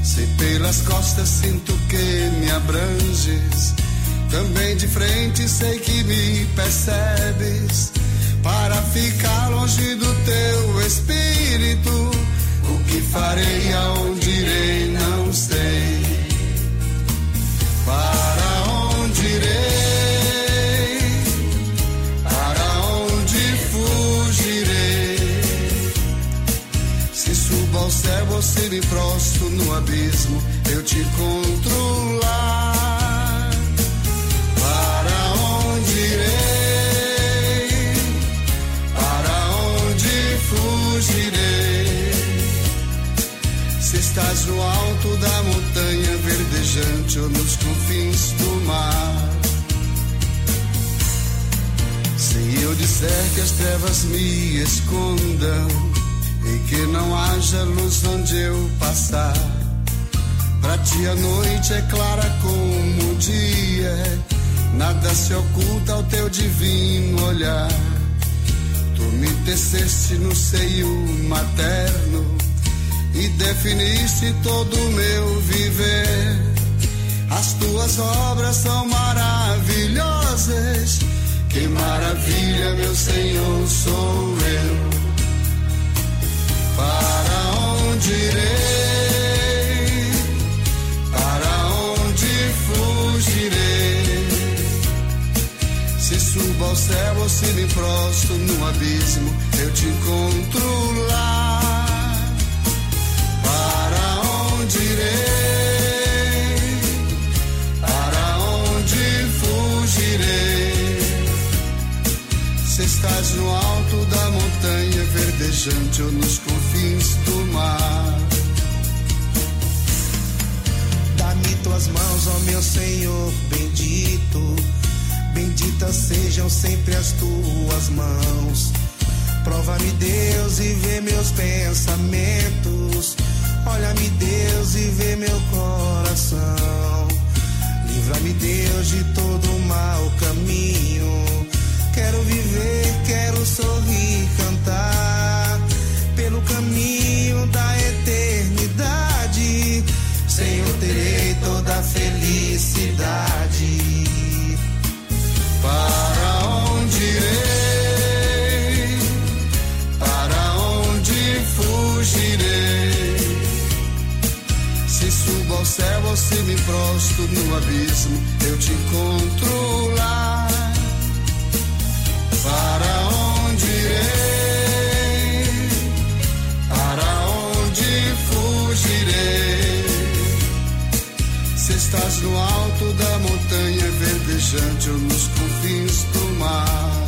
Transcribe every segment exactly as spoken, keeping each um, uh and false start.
Se pelas costas sinto que me abranges, também de frente sei que me percebes. Para ficar longe do teu espírito, o que farei, aonde irei, não sei. Para onde irei, para onde fugirei? Se subo ao céu ou se me prostro no abismo, eu te encontro lá. Para onde irei, fugirei? Se estás no alto da montanha verdejante ou nos confins do mar. Se eu disser que as trevas me escondam e que não haja luz onde eu passar, pra ti a noite é clara como o dia, nada se oculta ao teu divino olhar. Tu me teceste no seio materno e definiste todo o meu viver. As tuas obras são maravilhosas, que maravilha, meu Senhor, sou eu. Para onde irei, para onde fugirei? Se subo ao céu ou se me prostro no abismo, eu te encontro lá. Para onde irei, para onde fugirei? Se estás no alto da montanha verdejante ou nos confins do mar. Dá-me tuas mãos, ó meu Senhor bendito, benditas sejam sempre as tuas mãos. Prova-me, Deus, e vê meus pensamentos. Olha-me, Deus, e vê meu coração. Livra-me, Deus, de todo mau caminho. Quero viver, quero sorrir, cantar pelo caminho da eternidade. Senhor, terei toda a felicidade. Para onde irei, para onde fugirei? Se subo ao céu ou se me prostro no abismo, eu te encontro lá. Para onde irei, para onde fugirei? Se estás no alto da montanha verdejante ou nos confins do mar.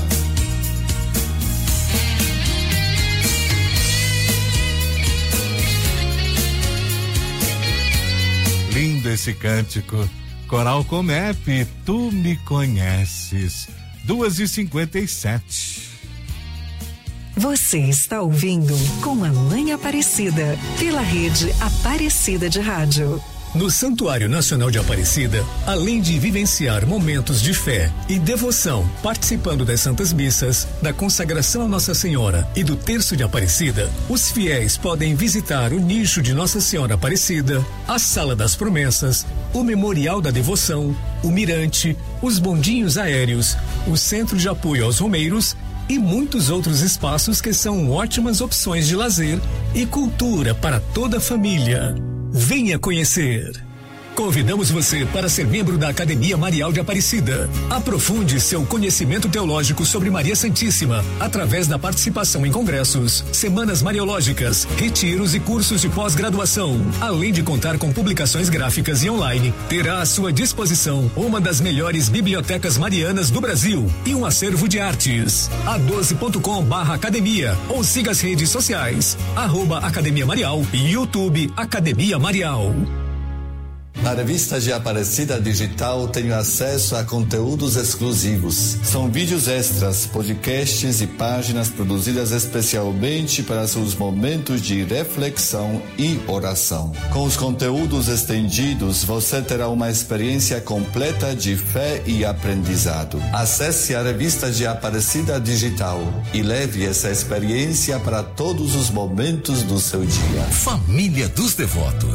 Lindo esse cântico. Coral Comep, tu me conheces. duas e cinquenta e sete. Você está ouvindo Com a Mãe Aparecida, pela rede Aparecida de Rádio. No Santuário Nacional de Aparecida, além de vivenciar momentos de fé e devoção, participando das Santas Missas, da consagração a Nossa Senhora e do Terço de Aparecida, os fiéis podem visitar o nicho de Nossa Senhora Aparecida, a Sala das Promessas, o Memorial da Devoção, o Mirante, os bondinhos aéreos, o Centro de Apoio aos Romeiros e muitos outros espaços que são ótimas opções de lazer e cultura para toda a família. Venha conhecer. Convidamos você para ser membro da Academia Marial de Aparecida. Aprofunde seu conhecimento teológico sobre Maria Santíssima através da participação em congressos, semanas mariológicas, retiros e cursos de pós-graduação. Além de contar com publicações gráficas e online, terá à sua disposição uma das melhores bibliotecas marianas do Brasil e um acervo de artes. a doze ponto com barra academia ou siga as redes sociais, arroba Academia Marial e YouTube Academia Marial. Na revista de Aparecida Digital tenho acesso a conteúdos exclusivos. São vídeos extras, podcasts e páginas produzidas especialmente para seus momentos de reflexão e oração. Com os conteúdos estendidos, você terá uma experiência completa de fé e aprendizado. Acesse a revista de Aparecida Digital e leve essa experiência para todos os momentos do seu dia. Família dos Devotos.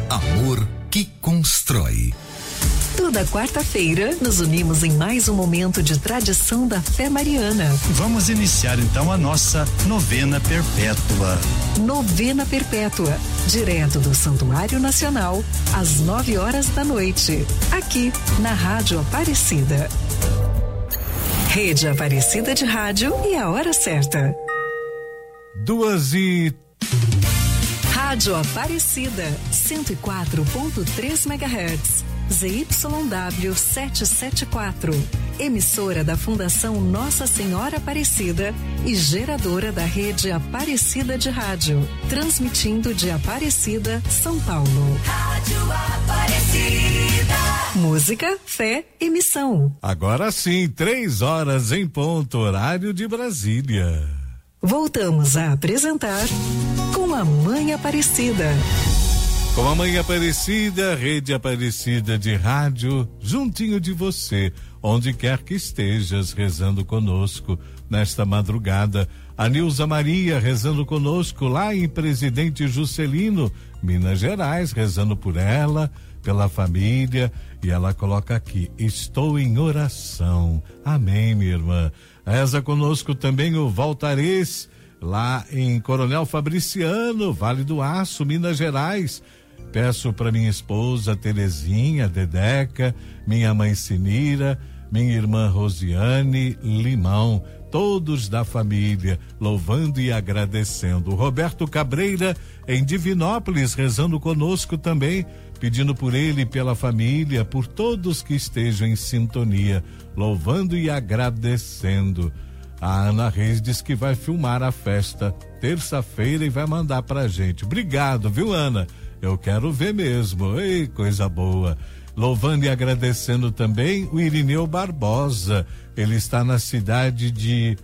Amor que constrói. Toda quarta-feira, nos unimos em mais um momento de tradição da fé mariana. Vamos iniciar então a nossa novena perpétua. Novena perpétua, direto do Santuário Nacional, às nove horas da noite, aqui na Rádio Aparecida. Rede Aparecida de Rádio e a hora certa. Duas e... Rádio Aparecida, cento e quatro ponto três megahertz. Z Y W setecentos e setenta e quatro, emissora da Fundação Nossa Senhora Aparecida e geradora da rede Aparecida de Rádio, transmitindo de Aparecida, São Paulo. Rádio Aparecida. Música, fé e missão. Agora sim, três horas em ponto, horário de Brasília. Voltamos a apresentar Com a Mãe Aparecida. Com a Mãe Aparecida, Rede Aparecida de Rádio, juntinho de você, onde quer que estejas, rezando conosco nesta madrugada. A Nilza Maria rezando conosco lá em Presidente Juscelino, Minas Gerais, rezando por ela, pela família, e ela coloca aqui: estou em oração. Amém, minha irmã. Reza conosco também o Valtarez, lá em Coronel Fabriciano, Vale do Aço, Minas Gerais. Peço para minha esposa Terezinha, Dedeca, minha mãe Sinira, minha irmã Rosiane Limão, todos da família, louvando e agradecendo. Roberto Cabreira, em Divinópolis, rezando conosco também, pedindo por ele e pela família, por todos que estejam em sintonia, louvando e agradecendo. A Ana Reis diz que vai filmar a festa terça-feira e vai mandar pra gente. Obrigado, viu, Ana? Eu quero ver mesmo. Ei, coisa boa. Louvando e agradecendo também o Irineu Barbosa. Ele está na cidade de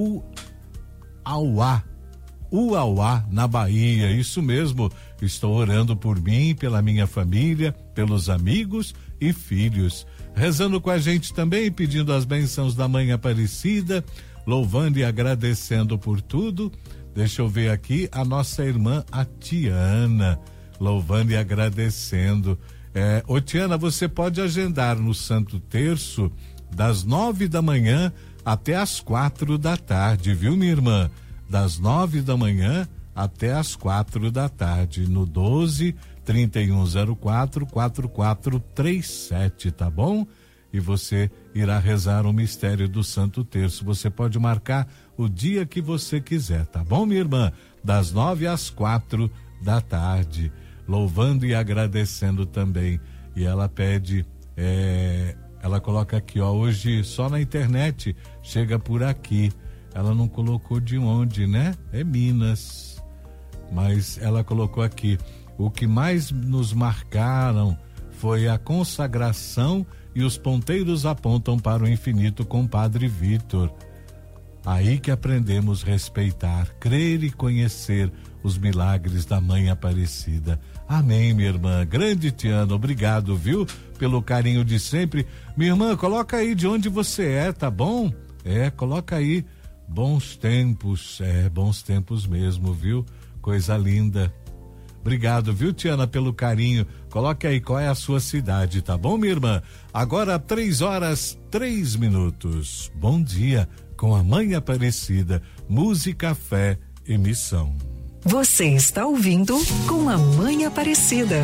Uauá. Uauá, na Bahia. Isso mesmo. Estou orando por mim, pela minha família, pelos amigos e filhos. Rezando com a gente também, pedindo as bênçãos da Mãe Aparecida, louvando e agradecendo por tudo. Deixa eu ver aqui a nossa irmã, a Tiana, louvando e agradecendo. É, ô Tiana, você pode agendar no Santo Terço das nove da manhã até as quatro da tarde, viu, minha irmã? Das nove da manhã até as quatro da tarde, no doze, trinta e um zero quatro, quarenta e quatro trinta e sete, tá bom? E você irá rezar o mistério do Santo Terço. Você pode marcar o dia que você quiser, tá bom, minha irmã? Das nove às quatro da tarde, louvando e agradecendo também. E ela pede, é, ela coloca aqui, ó, hoje só na internet, chega por aqui. Ela não colocou de onde, né? É Minas. Mas ela colocou aqui: o que mais nos marcaram foi a consagração e os ponteiros apontam para o infinito com Padre Vitor. Aí que aprendemos a respeitar, crer e conhecer os milagres da Mãe Aparecida. Amém, minha irmã. Grande Tiana, obrigado, viu? Pelo carinho de sempre. Minha irmã, coloca aí de onde você é, tá bom? É, coloca aí. Bons tempos, é, bons tempos mesmo, viu? Coisa linda. Obrigado, viu, Tiana, pelo carinho. Coloque aí qual é a sua cidade, tá bom, minha irmã? Agora, três horas, três minutos. Bom dia com a Mãe Aparecida, música, fé e missão. Você está ouvindo Com a Mãe Aparecida.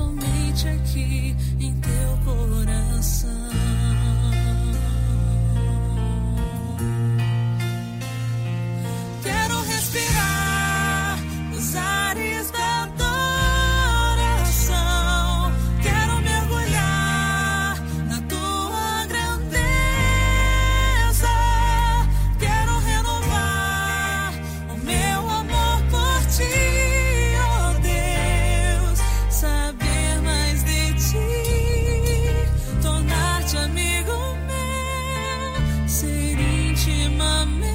somente aqui em teu coração. Quero respirar os ares da adoração. Quero mergulhar na tua grandeza. Quero renovar o meu amor por ti, oh Deus. Saber mais de ti, tornar-te amigo meu, ser intimamente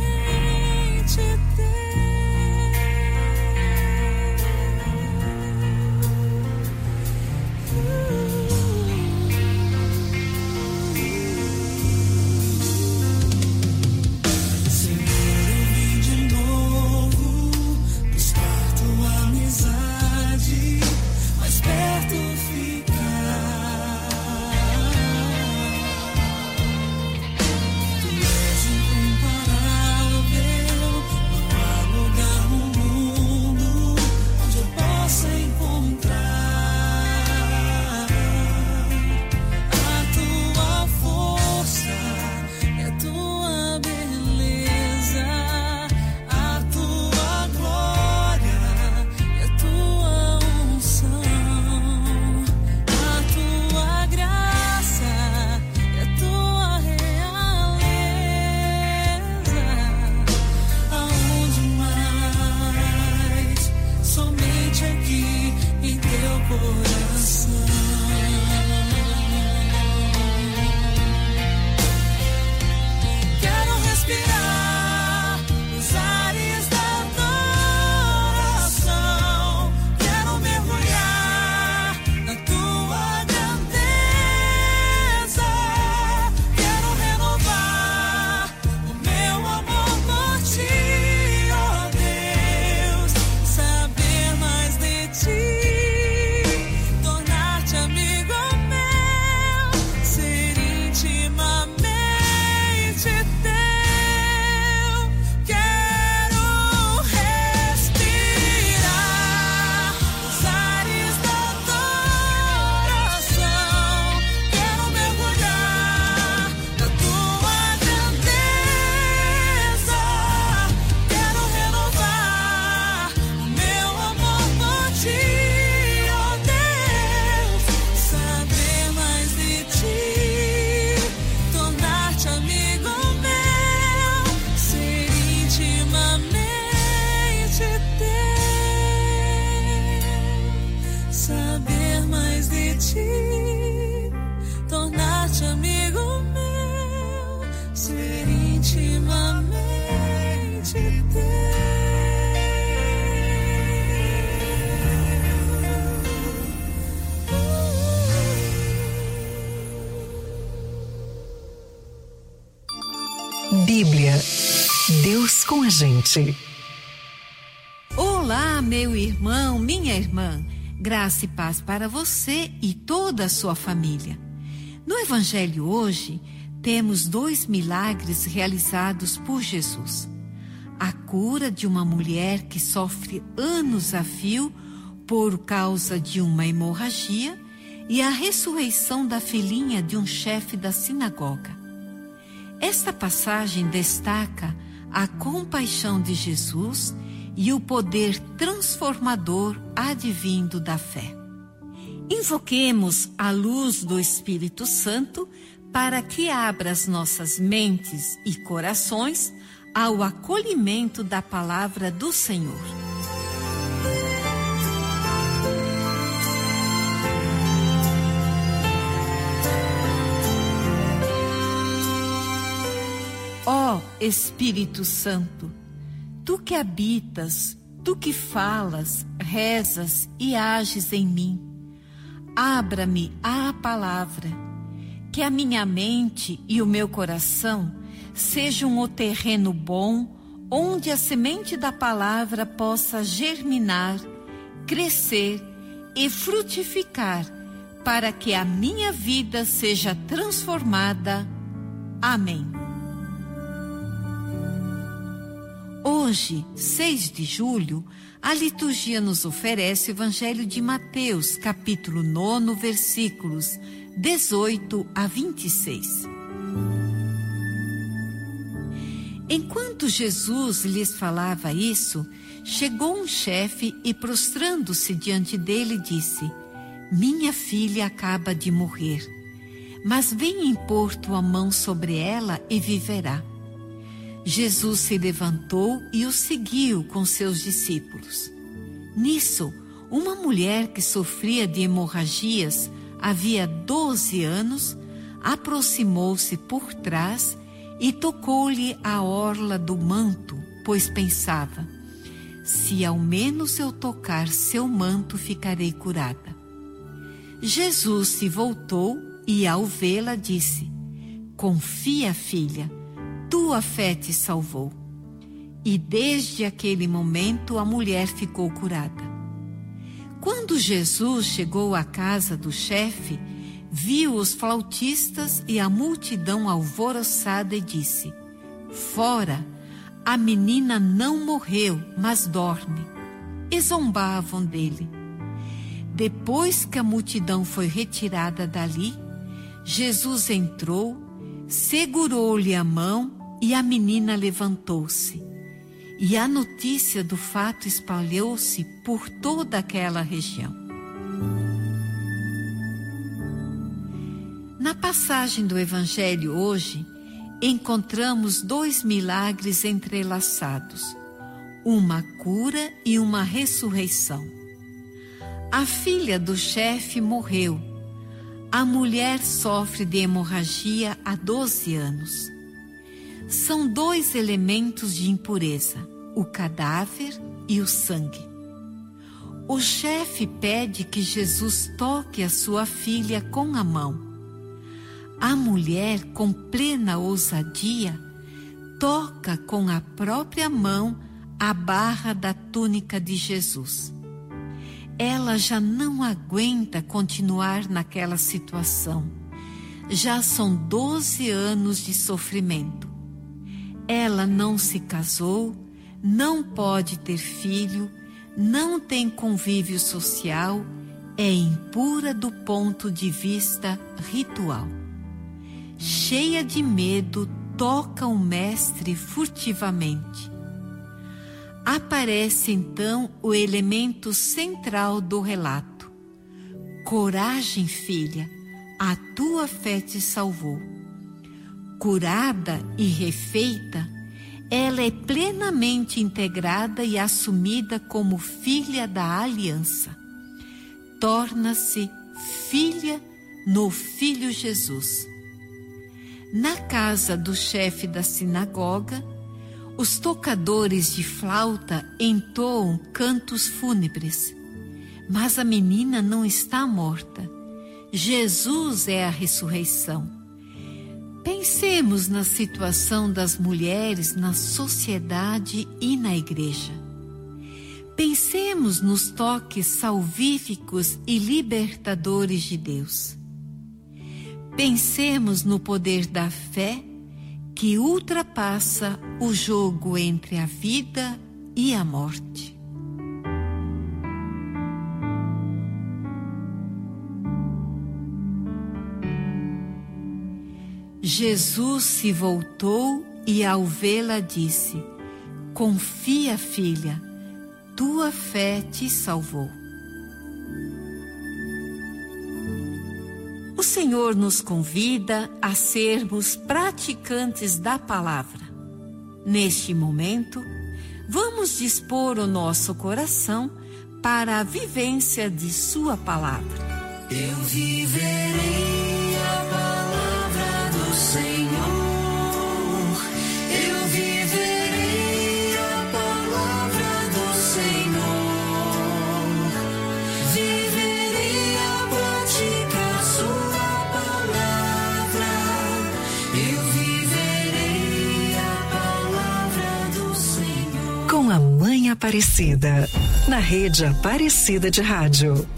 Bíblia, Deus com a gente. Olá, meu irmão, minha irmã. Graça e paz para você e toda a sua família. No Evangelho hoje, temos dois milagres realizados por Jesus. A cura de uma mulher que sofre anos a fio por causa de uma hemorragia e a ressurreição da filhinha de um chefe da sinagoga. Esta passagem destaca a compaixão de Jesus e o poder transformador advindo da fé. Invoquemos a luz do Espírito Santo para que abra as nossas mentes e corações ao acolhimento da palavra do Senhor. Ó Espírito Santo, tu que habitas, tu que falas, rezas e ages em mim, abra-me a palavra, que a minha mente e o meu coração sejam o terreno bom, onde a semente da palavra possa germinar, crescer e frutificar, para que a minha vida seja transformada. Amém. Ó Hoje, seis de julho, a liturgia nos oferece o Evangelho de Mateus, capítulo nove, versículos dezoito a vinte e seis. Enquanto Jesus lhes falava isso, chegou um chefe e, prostrando-se diante dele, disse: Minha filha acaba de morrer, mas venha impor tua mão sobre ela e viverá. Jesus se levantou e o seguiu com seus discípulos. Nisso, uma mulher que sofria de hemorragias havia doze anos, aproximou-se por trás e tocou-lhe a orla do manto, pois pensava: se ao menos eu tocar seu manto, ficarei curada. Jesus se voltou e, ao vê-la, disse: Confia, filha, tua fé te salvou. E desde aquele momento a mulher ficou curada. Quando Jesus chegou à casa do chefe, viu os flautistas e a multidão alvoroçada e disse: Fora, a menina não morreu, mas dorme. E zombavam dele. Depois que a multidão foi retirada dali, Jesus entrou, segurou-lhe a mão e a menina levantou-se. E a notícia do fato espalhou-se por toda aquela região. Na passagem do Evangelho hoje, encontramos dois milagres entrelaçados, uma cura e uma ressurreição. A filha do chefe morreu. A mulher sofre de hemorragia há doze anos. São dois elementos de impureza, o cadáver e o sangue. O chefe pede que Jesus toque a sua filha com a mão. A mulher, com plena ousadia, toca com a própria mão a barra da túnica de Jesus. Ela já não aguenta continuar naquela situação. Já são doze anos de sofrimento. Ela não se casou, não pode ter filho, não tem convívio social, é impura do ponto de vista ritual. Cheia de medo, toca o mestre furtivamente. Aparece então o elemento central do relato. Coragem, filha, a tua fé te salvou. Curada e refeita, ela é plenamente integrada e assumida como filha da aliança. Torna-se filha no Filho Jesus. Na casa do chefe da sinagoga, os tocadores de flauta entoam cantos fúnebres. Mas a menina não está morta. Jesus é a ressurreição. Pensemos na situação das mulheres na sociedade e na igreja. Pensemos nos toques salvíficos e libertadores de Deus. Pensemos no poder da fé que ultrapassa o jogo entre a vida e a morte. Jesus se voltou e, ao vê-la, disse: Confia, filha, tua fé te salvou. O Senhor nos convida a sermos praticantes da palavra. Neste momento, vamos dispor o nosso coração para a vivência de sua palavra. Eu viverei a palavra do Senhor. Eu viverei a palavra do Senhor. Viverei a praticar sua palavra. Eu viverei a palavra do Senhor. Com a Mãe Aparecida, na Rede Aparecida de Rádio.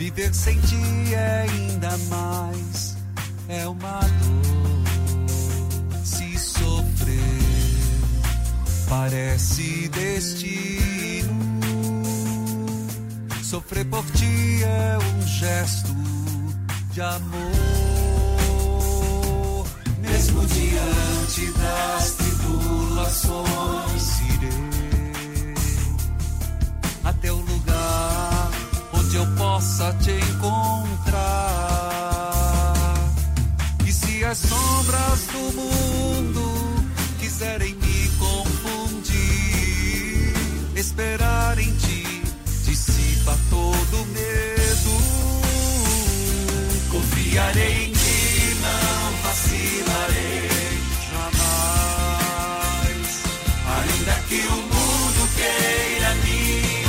Viver sem ti é ainda mais, é uma dor. Se sofrer parece destino, sofrer por ti é um gesto de amor. Mesmo diante das tribulações, irei até o lugar onde eu possa te encontrar. E se as sombras do mundo quiserem me confundir, esperar em ti dissipa todo medo. Confiarei em ti, não vacilarei jamais, ainda que o mundo queira me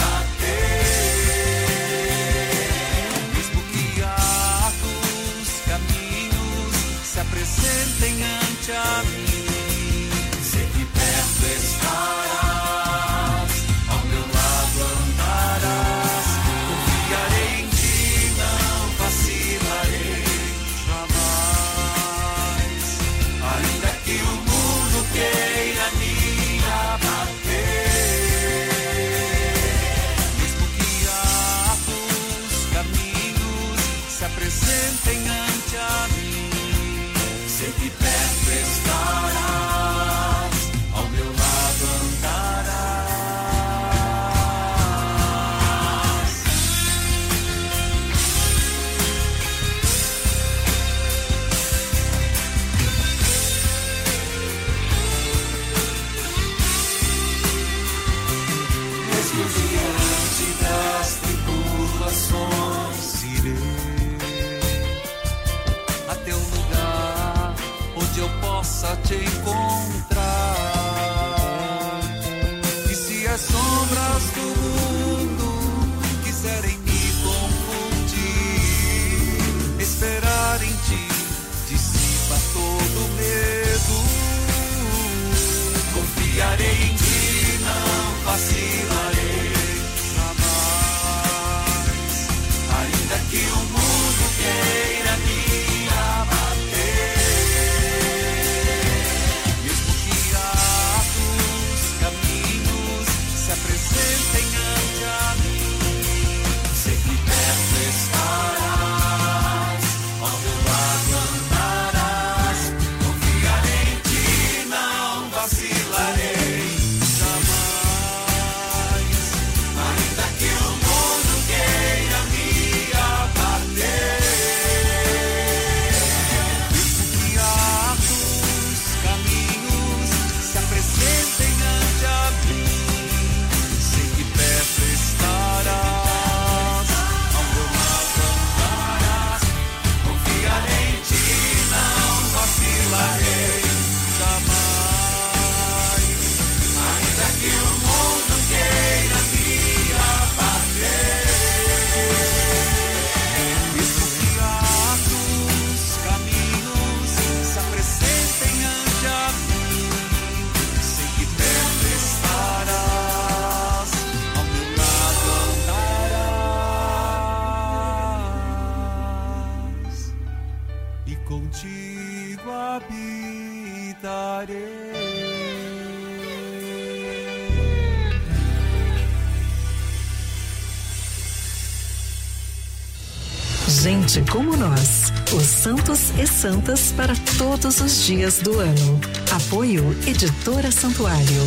abater. Mesmo que árduos caminhos se apresentem ante a mim, sei que perto estarás, ao meu lado andarás. Confiarei em ti, não vacilarei jamais, ainda que o mundo queira me abater. Mesmo que árduos caminhos se apresentem ante a mim, sei que perto estarás, ao meu lado andarás. Mesmo diante das tribulações, irei até o lugar onde eu possa te encontrar. E se as sombras do mundo quiserem me confundir, esperar em ti dissipa todo medo. Confiarei em ti, não vacilarei jamais, ainda que o mundo queira me abater. Mesmo que árduos caminhos se apresentem ante a mim, sei que perto estarás, ao meu lado andarás. Confiarei em ti, não vacilarei jamais, ainda que o mundo queira me abater. Mesmo que árduos caminhos se apresentem ante a mim, sei que perto estarás, ao meu lado andarás. Confiarei em ti, não vacilarei jamais, ainda que o mundo queira me abater. Mesmo que árduos caminhos se apresentem ante a mim, sei que perto estarás, ao meu lado andarás, e contigo habitarei. Gente como nós, os santos e santas para todos os dias do ano. Apoio Editora Santuário.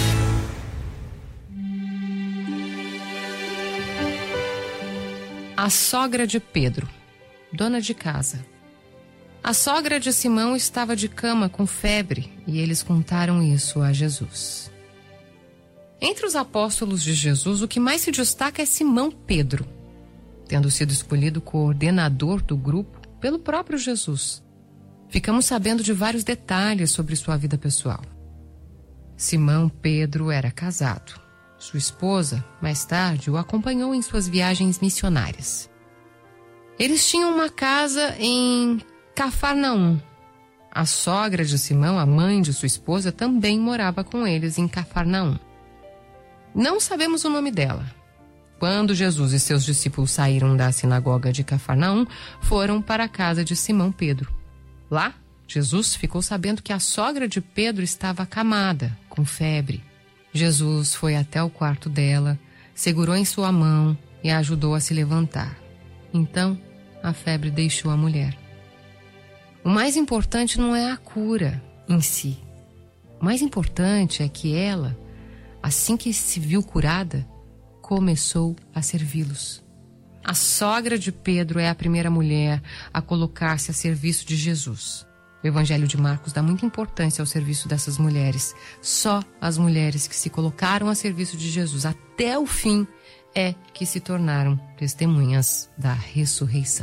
A sogra de Pedro, dona de casa. A sogra de Simão estava de cama com febre e eles contaram isso a Jesus. Entre os apóstolos de Jesus, o que mais se destaca é Simão Pedro, tendo sido escolhido coordenador do grupo pelo próprio Jesus. Ficamos sabendo de vários detalhes sobre sua vida pessoal. Simão Pedro era casado. Sua esposa, mais tarde, o acompanhou em suas viagens missionárias. Eles tinham uma casa em Cafarnaum. A sogra de Simão, a mãe de sua esposa, também morava com eles em Cafarnaum. Não sabemos o nome dela, Quando Jesus e seus discípulos saíram da sinagoga de Cafarnaum, foram para a casa de Simão Pedro. Lá, Jesus ficou sabendo que a sogra de Pedro estava acamada, com febre. Jesus foi até o quarto dela, segurou em sua mão e a ajudou a se levantar. Então, a febre deixou a mulher. O mais importante não é a cura em si. O mais importante é que ela, assim que se viu curada, começou a servi-los. A sogra de Pedro é a primeira mulher a colocar-se a serviço de Jesus. O Evangelho de Marcos dá muita importância ao serviço dessas mulheres. Só as mulheres que se colocaram a serviço de Jesus até o fim é que se tornaram testemunhas da ressurreição.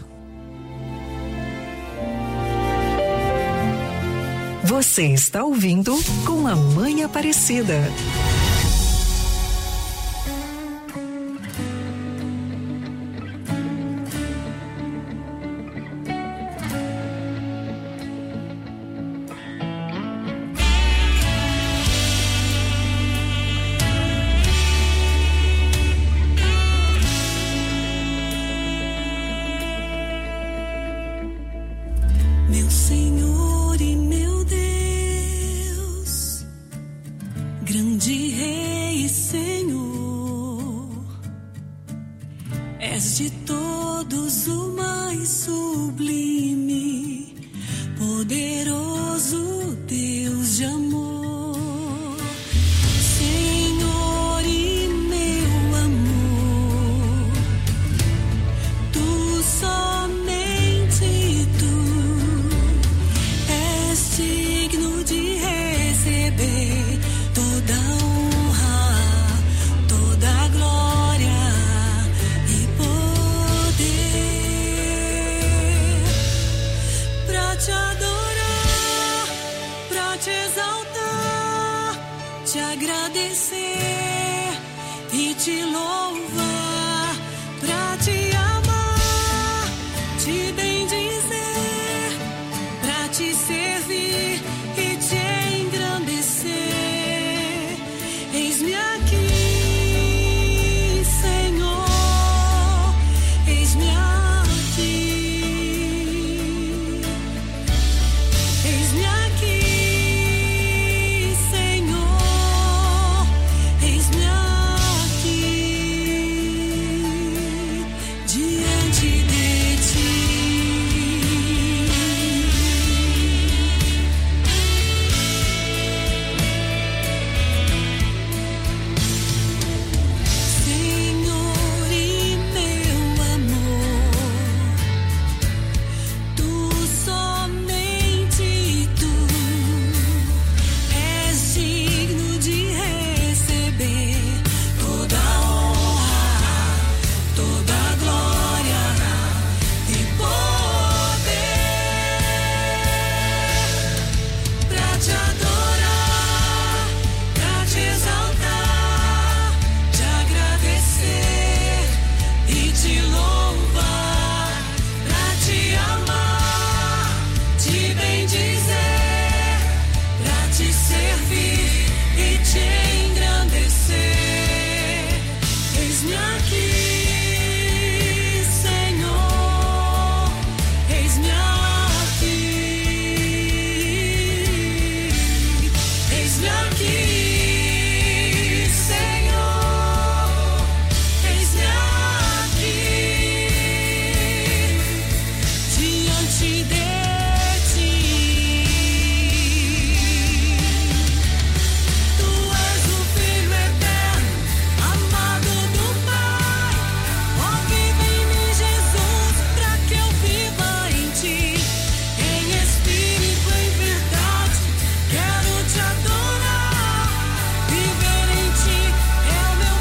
Você está ouvindo Com a Mãe Aparecida. Meu Senhor e meu Deus, grande Rei e Senhor, és de todos o mais sublime, poderoso Deus de amor. Senhor e meu amor, tu somente tu és digno de receber toda a honra, toda a glória e poder. Pra te adorar, pra te exaltar, te agradecer e te louvar, pra te amar, te bendizer, pra te servir e te engrandecer. Eis-me aqui, Senhor, eis-me aqui. Eis-me aqui, Senhor, eis-me aqui, diante de ti. Senhor e meu amor, tu somente tu és digno de receber toda a honra, toda a glória e poder. Pra te adorar, pra te exaltar, te agradecer e te louvar, pra te amar, te bendizer, pra te servir e te engrandecer. Eis-me aqui, Senhor, eis-me aqui. Eis-me aqui, Senhor, eis-me aqui, diante de ti. Tu és o Filho eterno, amado do Pai. Ó, vive em mim, Jesus, pra que eu viva em ti. Em espírito, em verdade, quero te adorar. Viver em ti é o meu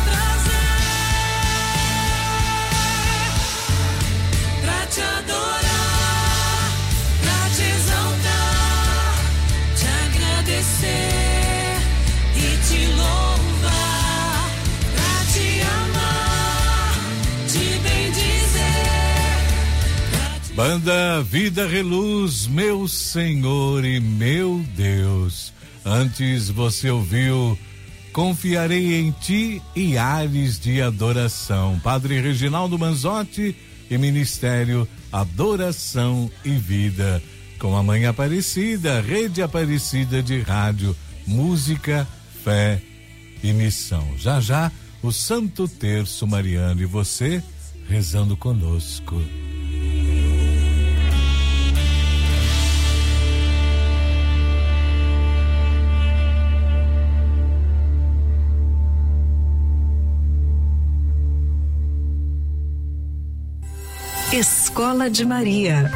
prazer. Pra te adorar, pra te exaltar, te agradecer e te louvar, pra te amar, te bendizer, pra te Banda Vida Reluz, meu Senhor e meu Deus. Antes você ouviu Confiarei em ti e ares de adoração. Padre Reginaldo Manzotti e Ministério Adoração e Vida. Com a Mãe Aparecida, Rede Aparecida de Rádio, Música, Fé e Missão. Já já, o Santo Terço Mariano e você rezando conosco. Escola de Maria.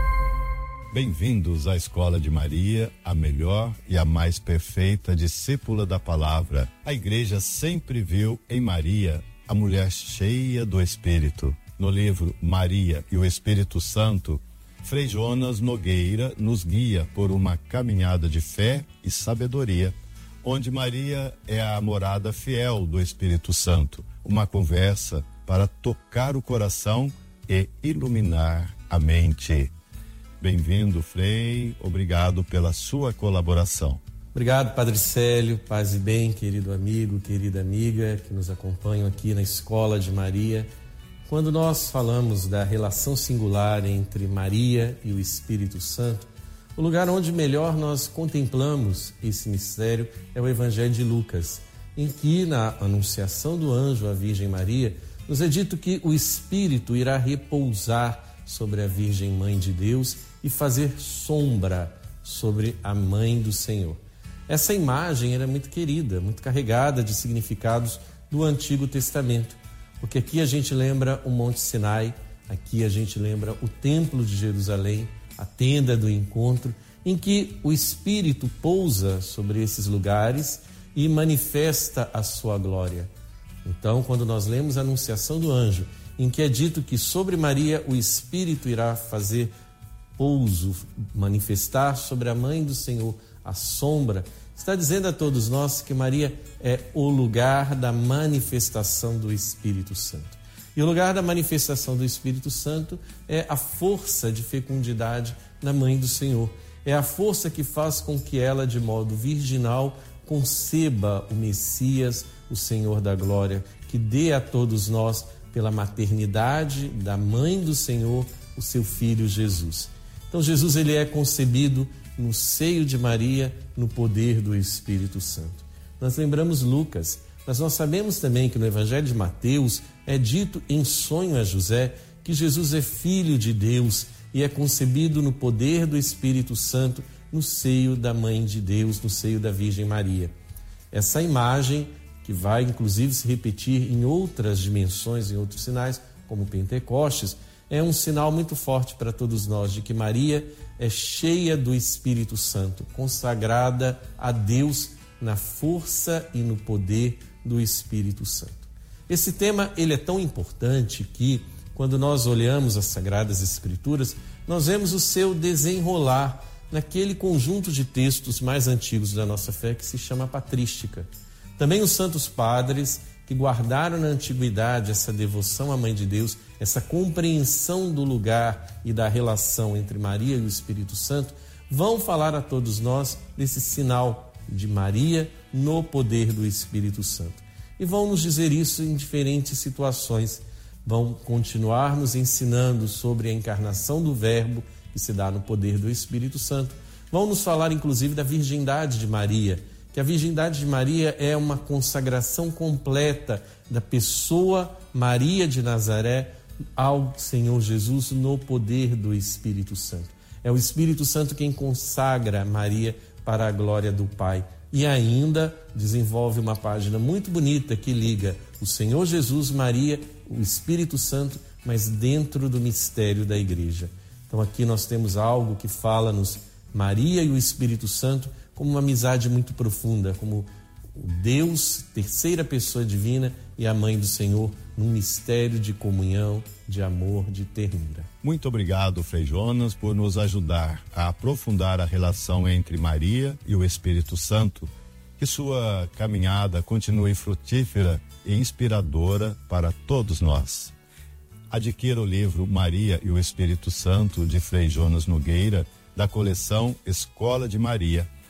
Bem-vindos à Escola de Maria, a melhor e a mais perfeita discípula da palavra. A igreja sempre viu em Maria a mulher cheia do Espírito. No livro Maria e o Espírito Santo, Frei Jonas Nogueira nos guia por uma caminhada de fé e sabedoria, onde Maria é a morada fiel do Espírito Santo. Uma conversa para tocar o coração e iluminar a mente. Bem-vindo, Frei. Obrigado pela sua colaboração. Obrigado, Padre Célio. Paz e bem, querido amigo, querida amiga que nos acompanham aqui na Escola de Maria. Quando nós falamos da relação singular entre Maria e o Espírito Santo, o lugar onde melhor nós contemplamos esse mistério é o Evangelho de Lucas, em que, na anunciação do anjo à Virgem Maria, nos é dito que o Espírito irá repousar sobre a Virgem Mãe de Deus e fazer sombra sobre a Mãe do Senhor. Essa imagem era muito querida, muito carregada de significados do Antigo Testamento, porque aqui a gente lembra o Monte Sinai, aqui a gente lembra o Templo de Jerusalém, a tenda do encontro, em que o Espírito pousa sobre esses lugares e manifesta a sua glória. Então, quando nós lemos a anunciação do anjo, em que é dito que sobre Maria o Espírito irá fazer pouso, manifestar sobre a Mãe do Senhor a sombra, está dizendo a todos nós que Maria é o lugar da manifestação do Espírito Santo. E o lugar da manifestação do Espírito Santo é a força de fecundidade da Mãe do Senhor. É a força que faz com que ela, de modo virginal, conceba o Messias, o Senhor da Glória, que dê a todos nós, pela maternidade da Mãe do Senhor, o seu Filho Jesus. Então Jesus ele é concebido no seio de Maria, no poder do Espírito Santo. Nós lembramos Lucas, mas nós sabemos também que no Evangelho de Mateus é dito em sonho a José que Jesus é Filho de Deus e é concebido no poder do Espírito Santo, no seio da Mãe de Deus, no seio da Virgem Maria. Essa imagem, que vai inclusive se repetir em outras dimensões, em outros sinais, como Pentecostes, é um sinal muito forte para todos nós de que Maria é cheia do Espírito Santo, consagrada a Deus na força e no poder do Espírito Santo. Esse tema ele é tão importante que, quando nós olhamos as Sagradas Escrituras, nós vemos o seu desenrolar naquele conjunto de textos mais antigos da nossa fé que se chama patrística. Também os santos padres que guardaram na antiguidade essa devoção à Mãe de Deus, essa compreensão do lugar e da relação entre Maria e o Espírito Santo, vão falar a todos nós desse sinal de Maria no poder do Espírito Santo. E vão nos dizer isso em diferentes situações. Vão continuar nos ensinando sobre a encarnação do Verbo, que se dá no poder do Espírito Santo. Vão nos falar, inclusive, da virgindade de Maria, que a virgindade de Maria é uma consagração completa da pessoa Maria de Nazaré ao Senhor Jesus no poder do Espírito Santo. É o Espírito Santo quem consagra Maria para a glória do Pai. E ainda desenvolve uma página muito bonita que liga o Senhor Jesus, Maria, o Espírito Santo, mas dentro do mistério da Igreja. Então aqui nós temos algo que fala-nos Maria e o Espírito Santo como uma amizade muito profunda, como o Deus, terceira pessoa divina, e a Mãe do Senhor, num mistério de comunhão, de amor, de ternura. Muito obrigado, Frei Jonas, por nos ajudar a aprofundar a relação entre Maria e o Espírito Santo. Que sua caminhada continue frutífera e inspiradora para todos nós. Adquira o livro Maria e o Espírito Santo, de Frei Jonas Nogueira, da coleção Escola de Maria.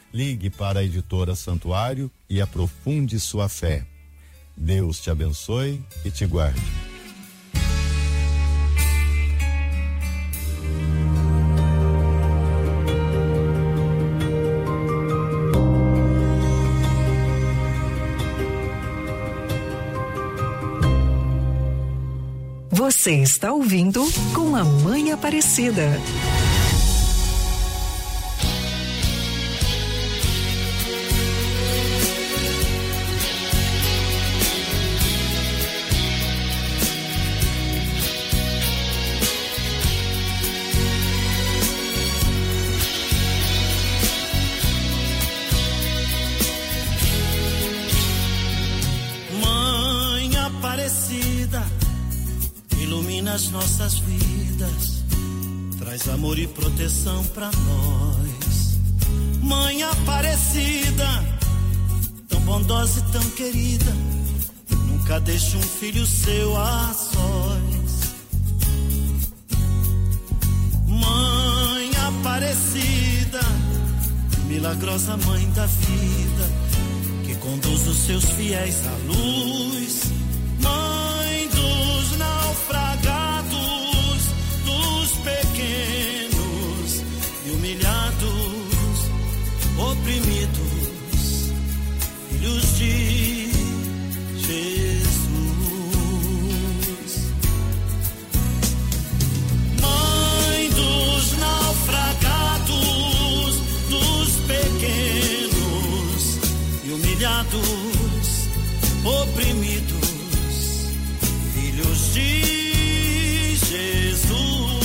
Ligue para a editora Santuário e aprofunde sua fé. Deus te abençoe e te guarde. Você está ouvindo Com a Mãe Aparecida. Mãe Aparecida, ilumina as nossas vidas, traz amor e proteção pra nós. Mãe Aparecida, tão bondosa e tão querida, nunca deixa um filho seu a sós. Mãe Aparecida, milagrosa mãe da vida, que conduz os seus fiéis à luz. Mãe dos naufragados, dos pequenos e humilhados, oprimidos, filhos de Jesus. Mãe dos naufragados, dos pequenos e humilhados, oprimidos, filhos de Jesus.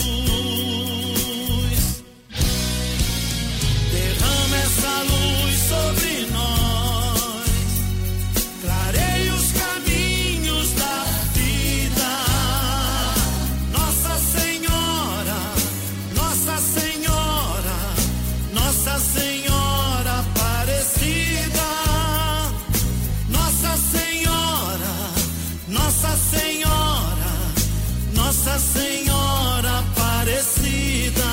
Derrama essa luz sobre nós, clareie os caminhos da vida. Nossa Senhora, Nossa Senhora, Nossa Senhora Aparecida. Nossa Senhora, Nossa Senhora, Nossa Senhora Aparecida.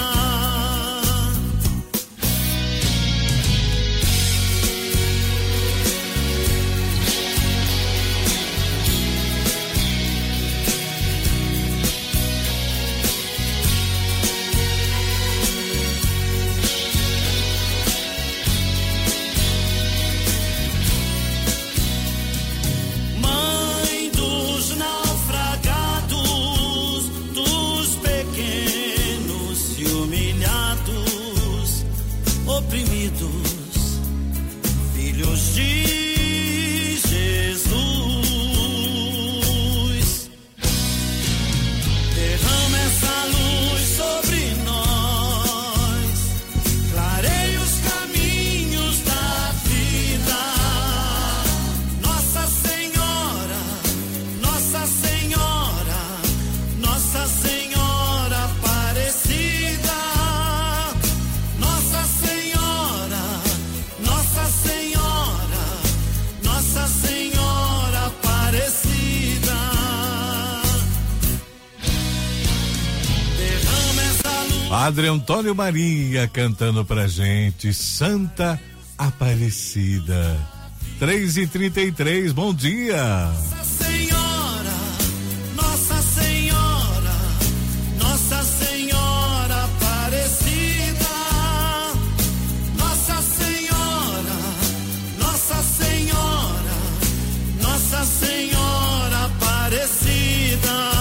Mãe dos naufragados, dos pequenos e humilhados, oprimidos, filhos de Jesus. Derrama essa luz sobre nós, clareie os caminhos da vida. Nossa Senhora, Nossa Senhora, Nossa Senhora Aparecida. Nossa Senhora, Nossa Senhora, Nossa Senhora Aparecida. Derrama essa luz. Padre Antônio Maria cantando pra gente, Santa Aparecida. três e trinta e três, bom dia. Nossa Senhora, Nossa Senhora, Nossa Senhora Aparecida. Nossa Senhora, Nossa Senhora, Nossa Senhora Aparecida.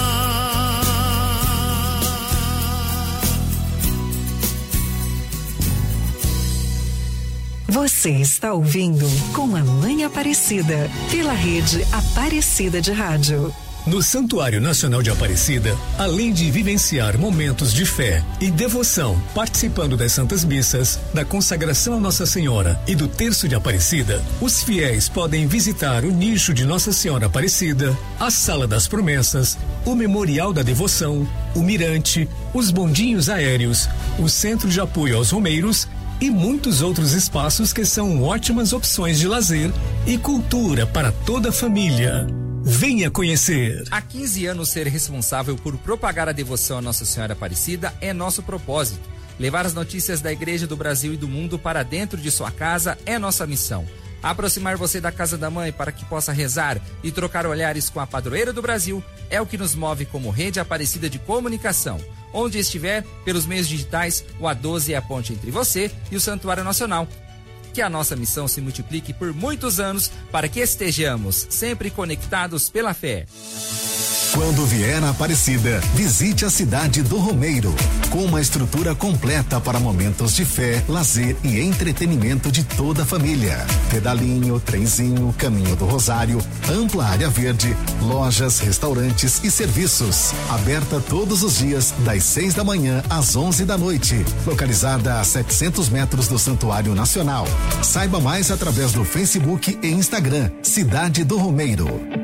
Você está ouvindo Com a Mãe Aparecida, pela rede Aparecida de Rádio. No Santuário Nacional de Aparecida, além de vivenciar momentos de fé e devoção, participando das Santas Missas, da consagração a Nossa Senhora e do Terço de Aparecida, os fiéis podem visitar o nicho de Nossa Senhora Aparecida, a Sala das Promessas, o Memorial da Devoção, o Mirante, os bondinhos aéreos, o Centro de Apoio aos Romeiros e muitos outros espaços que são ótimas opções de lazer e cultura para toda a família. Venha conhecer. Há quinze anos, ser responsável por propagar a devoção a Nossa Senhora Aparecida é nosso propósito. Levar as notícias da Igreja do Brasil e do mundo para dentro de sua casa é nossa missão. Aproximar você da casa da mãe para que possa rezar e trocar olhares com a padroeira do Brasil é o que nos move como Rede Aparecida de Comunicação. Onde estiver, pelos meios digitais, o A doze é a ponte entre você e o Santuário Nacional. Que a nossa missão se multiplique por muitos anos para que estejamos sempre conectados pela fé. Quando vier a Aparecida, visite a cidade do Romeiro, com uma estrutura completa para momentos de fé, lazer e entretenimento de toda a família. Pedalinho, trenzinho, caminho do Rosário, ampla área verde, lojas, restaurantes e serviços. Aberta todos os dias, das seis da manhã às onze da noite. Localizada a setecentos metros do Santuário Nacional. Saiba mais através do Facebook e Instagram, Cidade do Romeiro.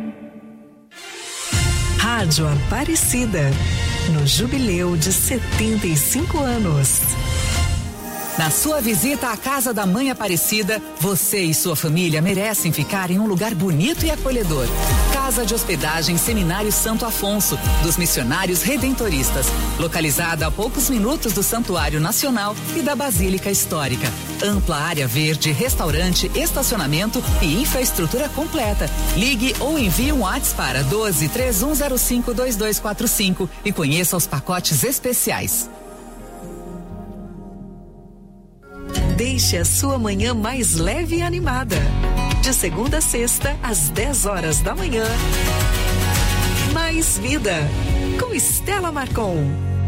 Rádio Aparecida, no jubileu de setenta e cinco anos. Na sua visita à Casa da Mãe Aparecida, você e sua família merecem ficar em um lugar bonito e acolhedor. Casa de Hospedagem Seminário Santo Afonso, dos Missionários Redentoristas, localizada a poucos minutos do Santuário Nacional e da Basílica Histórica. Ampla área verde, restaurante, estacionamento e infraestrutura completa. Ligue ou envie um WhatsApp para doze, três um zero cinco, dois dois quatro cinco e conheça os pacotes especiais. Deixe a sua manhã mais leve e animada. De segunda a sexta, às dez horas da manhã. Mais Vida, com Estela Marcon.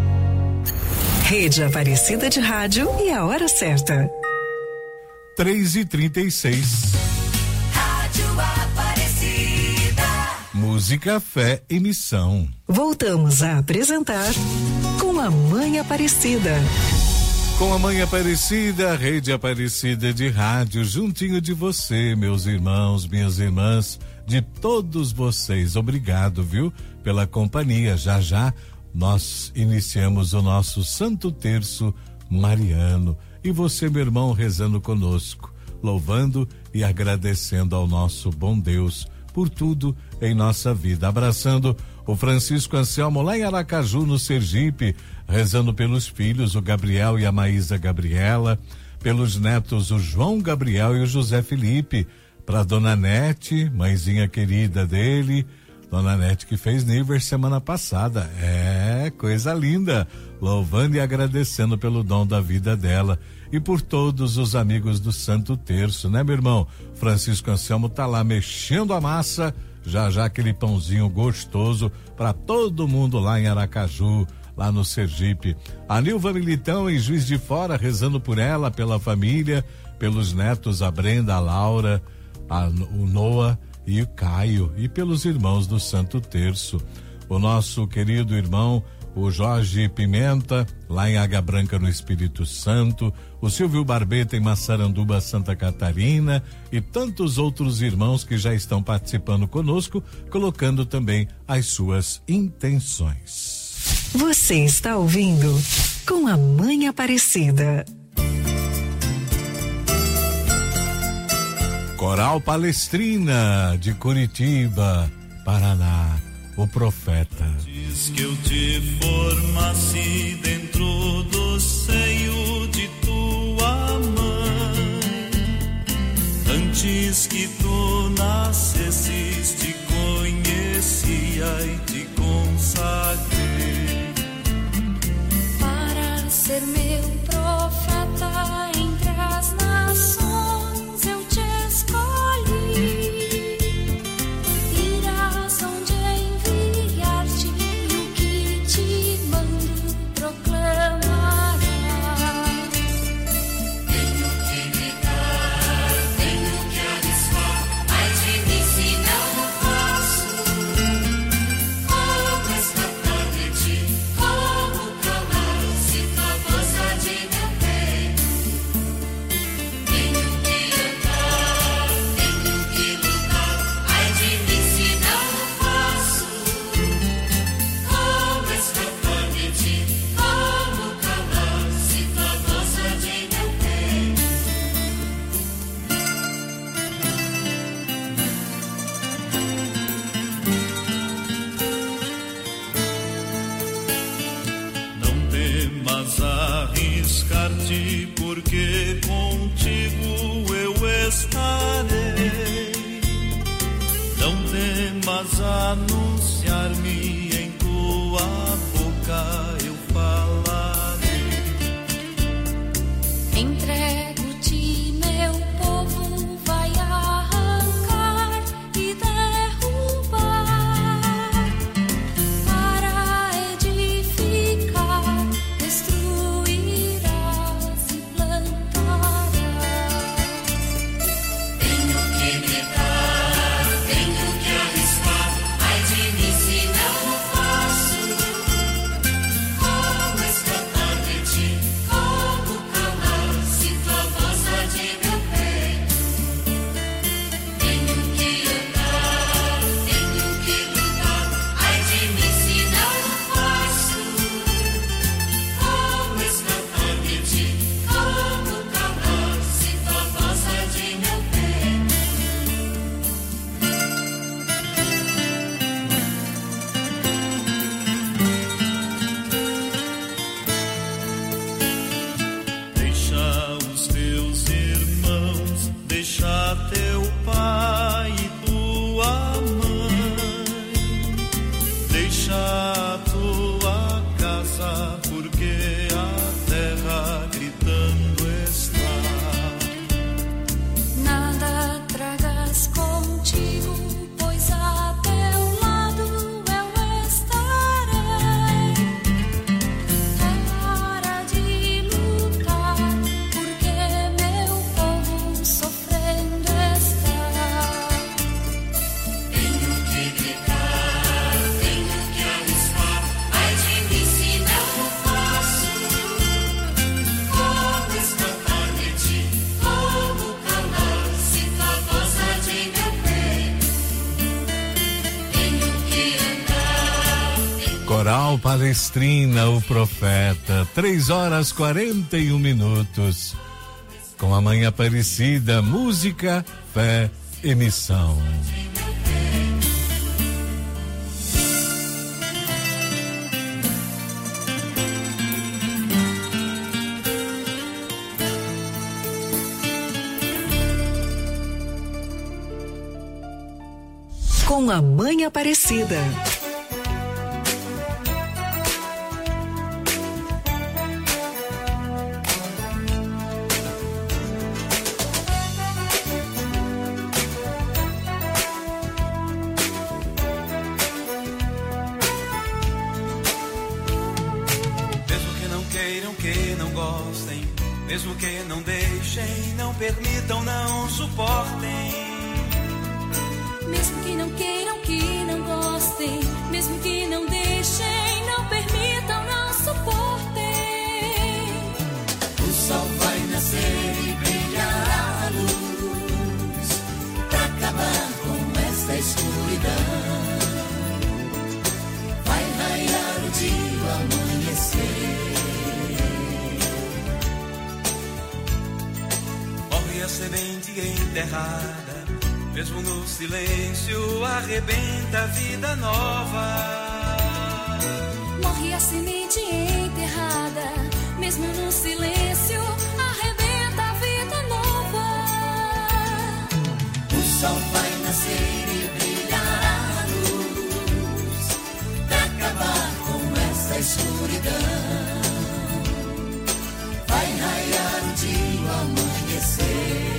Rede Aparecida de Rádio e a hora certa. três e trinta e seis. Rádio Aparecida. Música, fé e missão. Voltamos a apresentar Com a Mãe Aparecida. Com a Mãe Aparecida, Rede Aparecida de Rádio, juntinho de você, meus irmãos, minhas irmãs, de todos vocês. Obrigado, viu, pela companhia. Já já nós iniciamos o nosso Santo Terço Mariano. E você, meu irmão, rezando conosco, louvando e agradecendo ao nosso bom Deus por tudo em nossa vida. Abraçando o Francisco Anselmo lá em Aracaju, no Sergipe, rezando pelos filhos, o Gabriel e a Maísa Gabriela, pelos netos, o João Gabriel e o José Felipe, para Dona Nete, mãezinha querida dele, Dona Nete que fez nível semana passada. É, coisa linda, louvando e agradecendo pelo dom da vida dela e por todos os amigos do Santo Terço, né, meu irmão? Francisco Anselmo tá lá mexendo a massa, já já aquele pãozinho gostoso para todo mundo lá em Aracaju, lá no Sergipe. A Nilva Militão em Juiz de Fora, rezando por ela, pela família, pelos netos, a Brenda, a Laura, a, o Noah e o Caio, e pelos irmãos do Santo Terço. O nosso querido irmão, o Jorge Pimenta, lá em Água Branca, no Espírito Santo, o Silvio Barbeta em Massaranduba, Santa Catarina, e tantos outros irmãos que já estão participando conosco, colocando também as suas intenções. Você está ouvindo Com a Mãe Aparecida. Coral Palestrina de Curitiba, Paraná, o profeta. Diz que eu te formasse dentro do seio de tua mãe, antes que tu nascesses te conhecia e te consagrei Para ser meu profeta entre as nações eu te escolhi. Irás onde enviar-te e o que te mando proclamarás. Tenho que me dar, tenho que arriscar, mas de mim se não faço. porque contigo eu estarei. Não temas anunciar-me, em tua boca eu falarei. Entrego-te, meu povo, vai arrancar e derrubar, para edificar, destruirás e plantarás. Tenho que gritar, tenho que arriscar, ai de mim se não o faço. Como escapar de ti, como calar, se tua voz há de meu peito. Tenho que andar, tenho que lutar, ai de mim se não o faço. Como escapar de ti, como calar, se tua voz há de meu peito. Deixa os teus irmãos, deixa teu pai e tua mãe, deixa a tua casa, porque a terra gritando está. Nada tragas contigo, pois a teu lado eu estarei. Para de lutar, porque meu povo sofrendo está. Tenho que gritar, tenho que arriscar, ai de mim se não o faço. Como escapar de ti, como calar, se tua voz há de meu peito. Tenho que andar, Coral Palestrina, o Profeta, três horas quarenta e um minutos. Com a Mãe Aparecida, música, fé e missão. Com a Mãe Aparecida. mesmo que não queiram, que não gostem, mesmo que não deixem, não permitam, não suportem. Mesmo que não queiram, que não gostem, mesmo que não deixem, não permitam, não suportem. O sol vai nascer e brilhará a luz pra acabar com esta escuridão. Vai raiar o dia, o amanhecer. Morre a semente enterrada, mesmo no silêncio arrebenta a vida nova. Morre a semente enterrada, mesmo no silêncio, arrebenta a vida nova. O sol vai nascer e brilhará a luz pra acabar com essa escuridão. Vai raiar o dia, o amanhecer.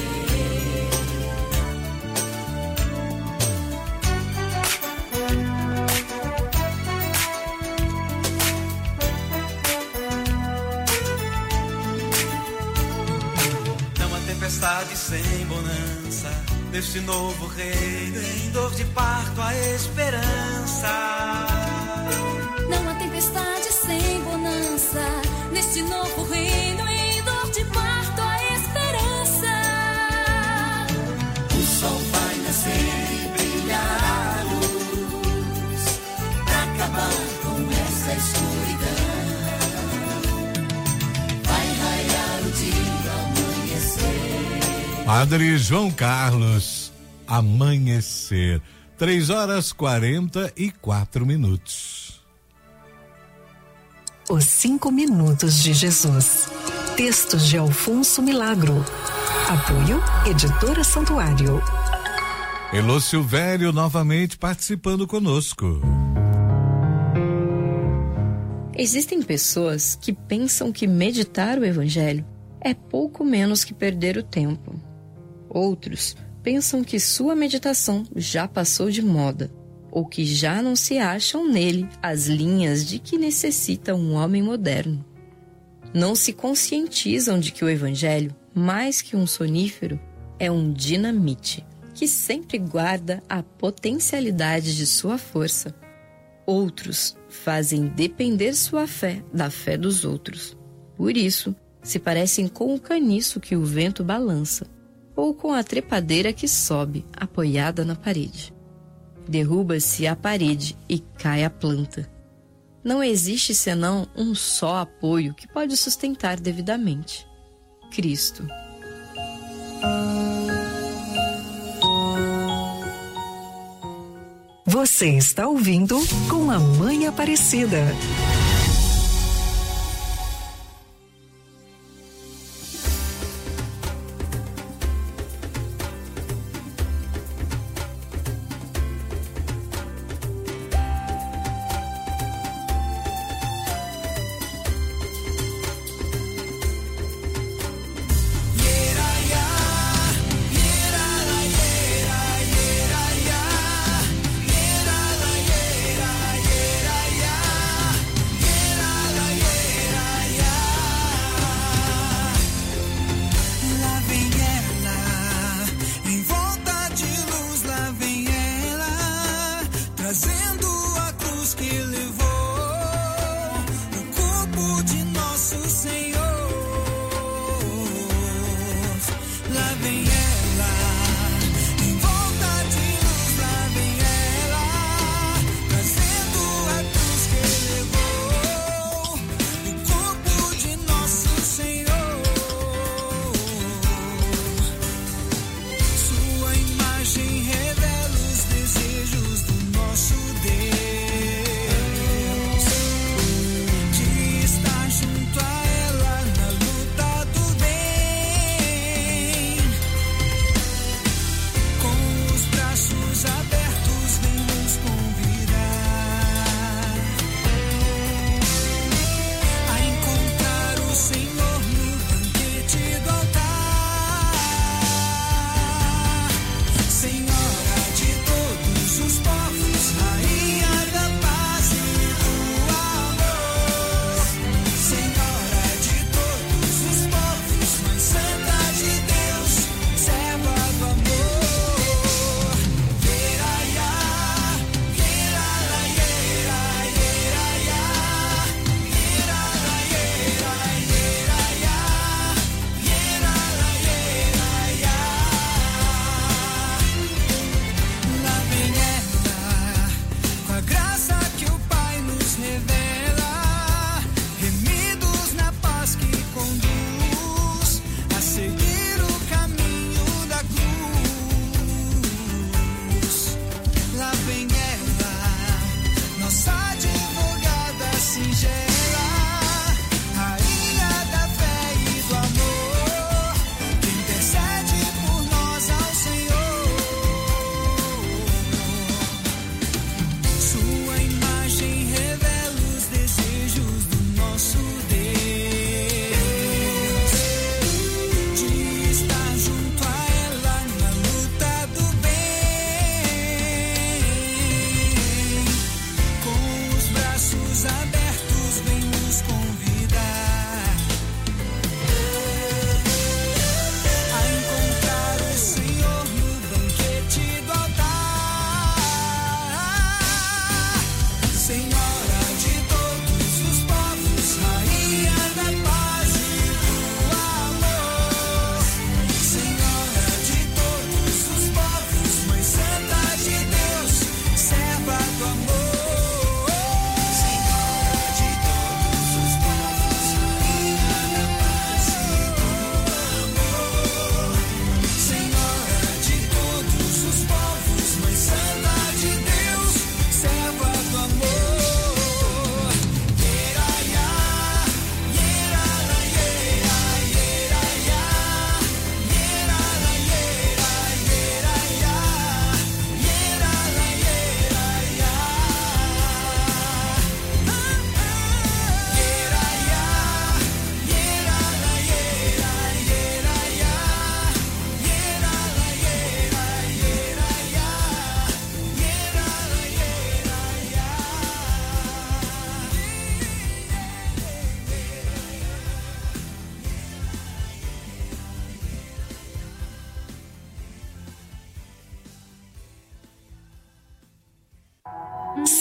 Tempestade sem bonança, neste novo reino, em dor de parto a esperança. Não há tempestade sem bonança, neste novo reino, em dor de parto a esperança. O sol vai nascer e brilhará a luz pra acabar com essa escuridão. Vai raiar o dia, amanhecer. Padre João Carlos, Amanhecer, três horas quarenta e quatro minutos. Os cinco minutos de Jesus. Textos de Alfonso Milagro. Apoio Editora Santuário. Elô Silvério novamente participando conosco. Existem pessoas que pensam que meditar o Evangelho é pouco menos que perder o tempo. Outros pensam que sua meditação já passou de moda, ou que já não se acham nele as linhas de que necessita um homem moderno. Não se conscientizam de que o Evangelho, mais que um sonífero, é um dinamite que sempre guarda a potencialidade de sua força. Outros fazem depender sua fé da fé dos outros. Por isso, se parecem com o caniço que o vento balança, ou com a trepadeira que sobe, apoiada na parede. Derruba-se a parede e cai a planta. Não existe senão um só apoio que pode sustentar devidamente: Cristo. Você está ouvindo Com a Mãe Aparecida.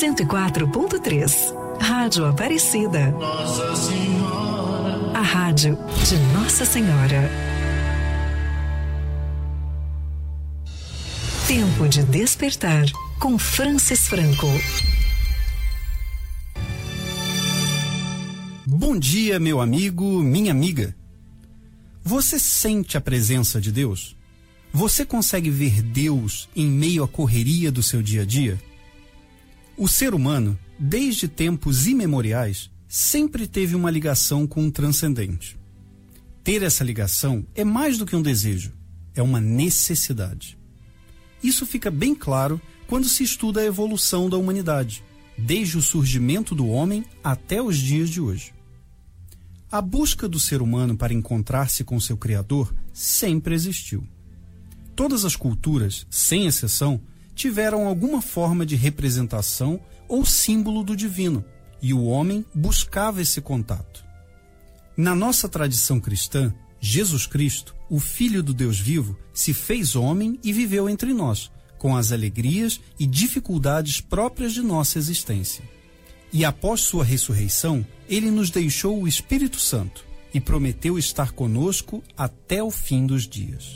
cento e quatro ponto três. Rádio Aparecida. Nossa Senhora. A rádio de Nossa Senhora. Tempo de despertar com Francis Franco. Bom dia, meu amigo, minha amiga. Você sente a presença de Deus? Você consegue ver Deus em meio à correria do seu dia a dia? O ser humano, desde tempos imemoriais, sempre teve uma ligação com o transcendente. Ter essa ligação é mais do que um desejo, é uma necessidade. Isso fica bem claro quando se estuda a evolução da humanidade, desde o surgimento do homem até os dias de hoje. A busca do ser humano para encontrar-se com seu Criador sempre existiu. Todas as culturas, sem exceção, tiveram alguma forma de representação ou símbolo do divino, e o homem buscava esse contato. Na nossa tradição cristã, Jesus Cristo, o Filho do Deus vivo, se fez homem e viveu entre nós, com as alegrias e dificuldades próprias de nossa existência. E após sua ressurreição, ele nos deixou o Espírito Santo e prometeu estar conosco até o fim dos dias.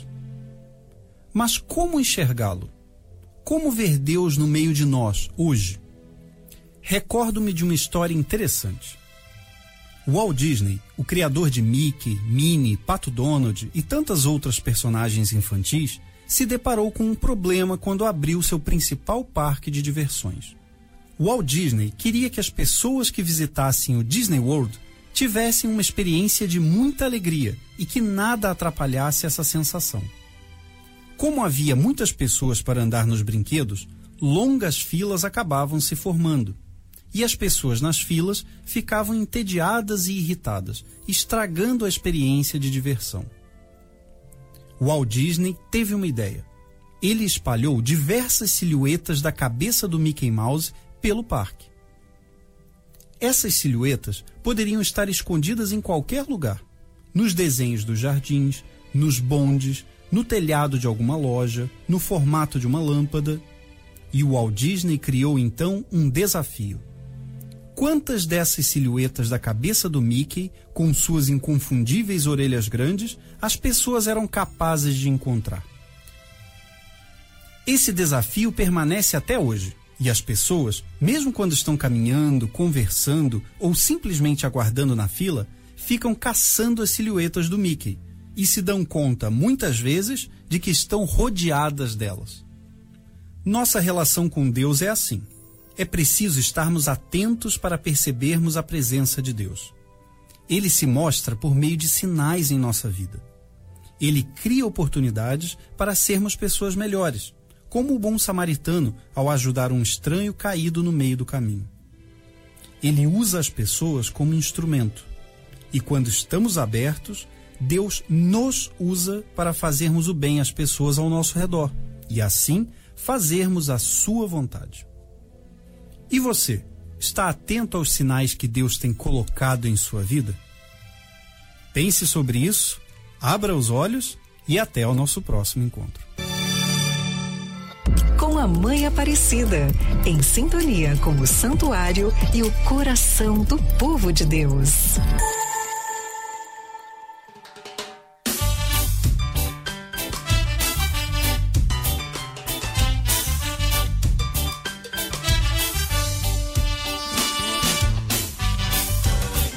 Mas como enxergá-lo? Como ver Deus no meio de nós, hoje? Recordo-me de uma história interessante. Walt Disney, o criador de Mickey, Minnie, Pato Donald e tantas outras personagens infantis, se deparou com um problema quando abriu seu principal parque de diversões. Walt Disney queria que as pessoas que visitassem o Disney World tivessem uma experiência de muita alegria e que nada atrapalhasse essa sensação. Como havia muitas pessoas para andar nos brinquedos, longas filas acabavam se formando. E as pessoas nas filas ficavam entediadas e irritadas, estragando a experiência de diversão. Walt Disney teve uma ideia. Ele espalhou diversas silhuetas da cabeça do Mickey Mouse pelo parque. Essas silhuetas poderiam estar escondidas em qualquer lugar, nos desenhos dos jardins, nos bondes, no telhado de alguma loja, no formato de uma lâmpada. E o Walt Disney criou então um desafio. Quantas dessas silhuetas da cabeça do Mickey, com suas inconfundíveis orelhas grandes, as pessoas eram capazes de encontrar? Esse desafio permanece até hoje, e as pessoas, mesmo quando estão caminhando, conversando ou simplesmente aguardando na fila, ficam caçando as silhuetas do Mickey e se dão conta, muitas vezes, de que estão rodeadas delas. Nossa relação com Deus é assim. É preciso estarmos atentos para percebermos a presença de Deus. Ele se mostra por meio de sinais em nossa vida. Ele cria oportunidades para sermos pessoas melhores, como o bom samaritano ao ajudar um estranho caído no meio do caminho. Ele usa as pessoas como instrumento. E quando estamos abertos, Deus nos usa para fazermos o bem às pessoas ao nosso redor e, assim, fazermos a sua vontade. E você, está atento aos sinais que Deus tem colocado em sua vida? Pense sobre isso, abra os olhos e até o nosso próximo encontro. Com a Mãe Aparecida, em sintonia com o santuário e o coração do povo de Deus.